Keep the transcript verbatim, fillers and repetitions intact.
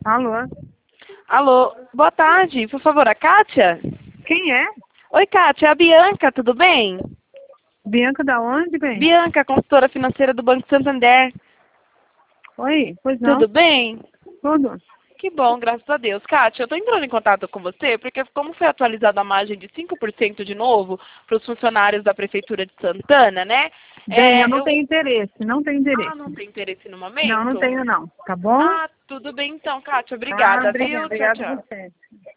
Alô? Alô, boa tarde. Por favor, a Kátia? Quem é? Oi, Kátia, é a Bianca, tudo bem? Bianca da onde, bem? Bianca, consultora financeira do Banco Santander. Oi, pois não. Tudo bem? Tudo. Que bom, graças a Deus. Kátia, eu estou entrando em contato com você porque como foi atualizada a margem de cinco por cento de novo para os funcionários da Prefeitura de Santana, né? Bem, eu É, não eu... tenho interesse, não tenho Ah, interesse. não tem interesse no Não, não momento? tenho não, tá bom? Ah, tudo bem então, Kátia. Ah, Obrigada, obrigada, viu? Tchau, obrigada a tchau. você.